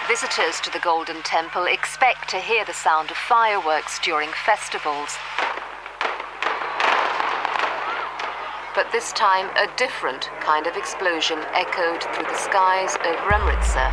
Visitors to the Golden Temple expect to hear the sound of fireworks during festivals. But this time, a different kind of explosion echoed through the skies over Amritsar.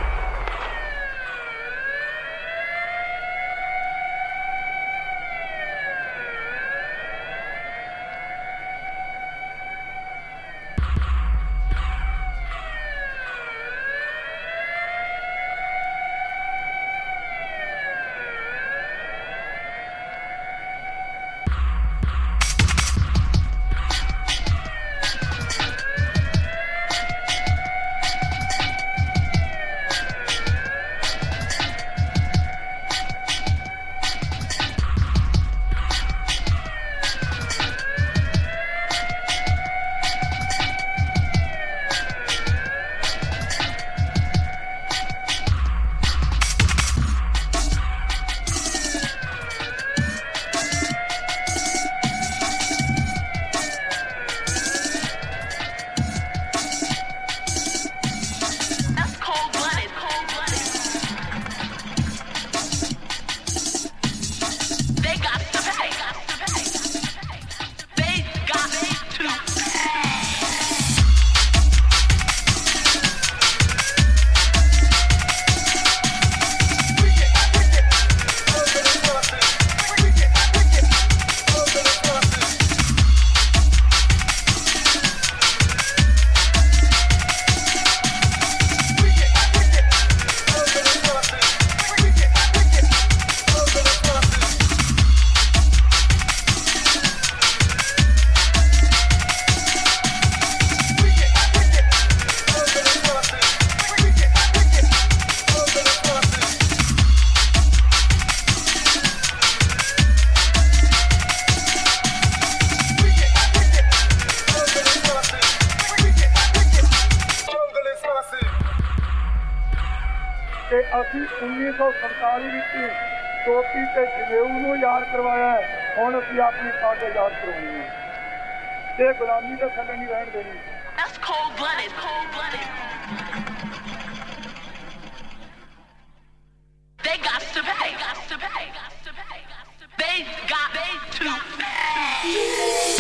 ਅਸੀਂ 1947 ਵਿੱਚ ਟੋਪੀ ਤੇ ਜਨੇਊ ਨੂੰ ਯਾਦ ਕਰਵਾਇਆ ਹੈ, ਹੁਣ ਅਸੀਂ ਆਪਣੀ ਪਾਰਟੀ ਯਾਦ ਕਰਵਾਉਣੀ ਹੈ ਤੇ ਗੁਲਾਮੀ ਦੇ ਥੱਲੇ ਨਹੀਂ ਰਹਿਣ ਦੇਣੀ। That's cold-blooded, cold-blooded. They got to pay, got to pay, got to pay, got to pay. They got to pay.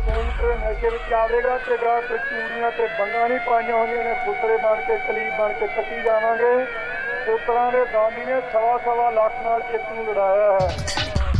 Phone ਤੇ ਨਸ਼ੇ ਵਿੱਚ ਆਵੇਗਾ ਤੇ ਗਾ ਤੇ ਚੂੜੀਆਂ ਤੇ ਬੰਗਾਂ ਨਹੀਂ ਪਾਈਆਂ ਹੁੰਦੀਆਂ ਨੇ ਪੁੱਤਰੇ ਬਣ ਕੇ ਕਲੀਬ ਬਣ ਕੇ ਕੱਟੀ ਜਾਵਾਂਗੇ। ਪੁੱਤਰਾਂ ਦੇ ਦਾਨੀ ਨੇ 1.25 ਲੱਖ ਨਾਲ ਇੱਕ ਨੂੰ ਲੜਾਇਆ ਹੈ।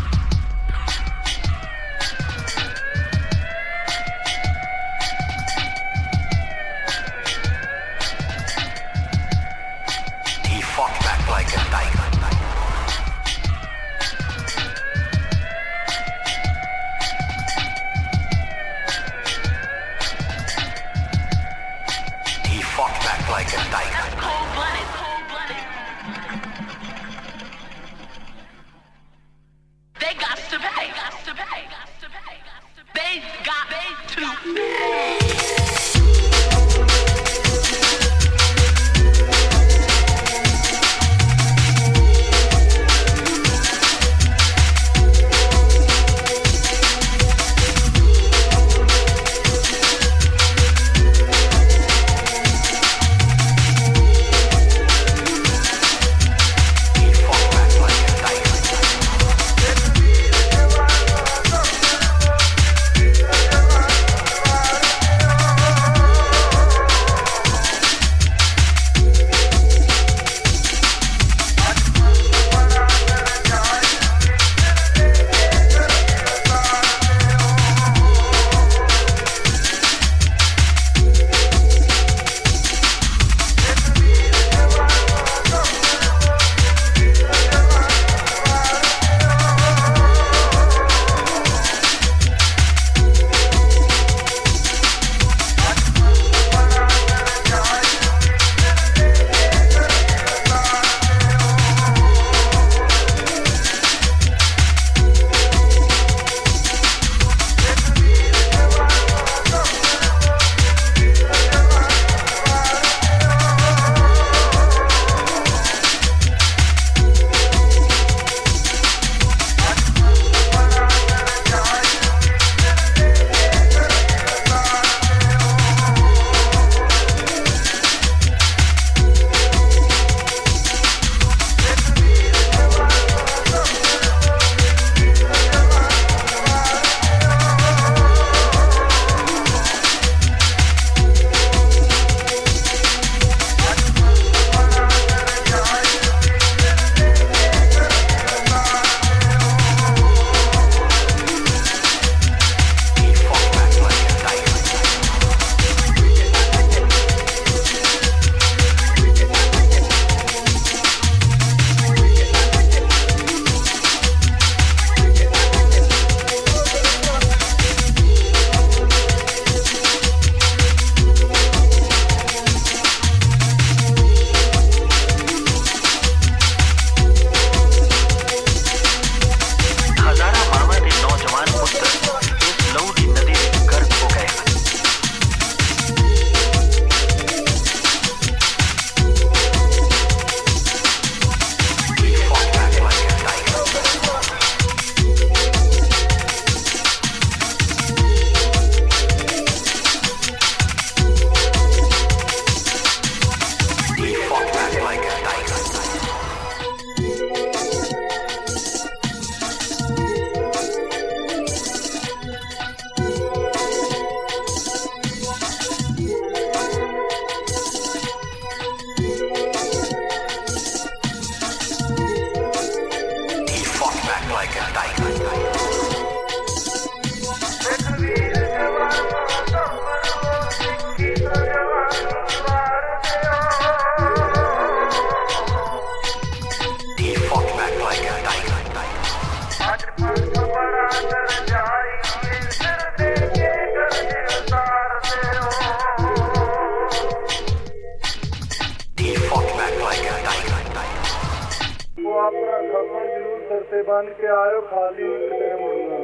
बन के आयो खाली कितने मुड़ना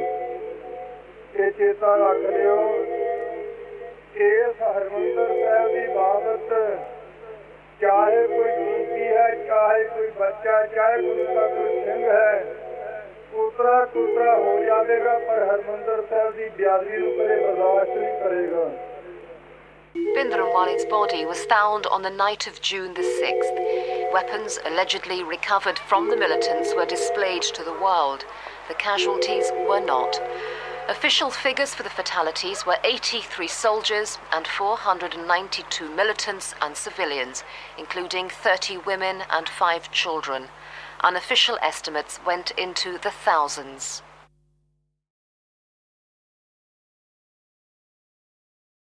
ये चेता रख लियो कि इस हरमंदिर साहब की बाबत चाहे कोई बीबी है, चाहे कोई बच्चा, चाहे उसका कोई सिंह है, कुतरा कुतरा हो जाएगा, पर हरमंदिर साहब की ब्यादरी कदे बर्दाश्त नहीं करेगा। Bhindranwale's body was found on the night of June the 6th. Weapons allegedly recovered from the militants were displayed to the world. The casualties were not. Official figures for the fatalities were 83 soldiers and 492 militants and civilians, including 30 women and 5 children. Unofficial estimates went into the thousands.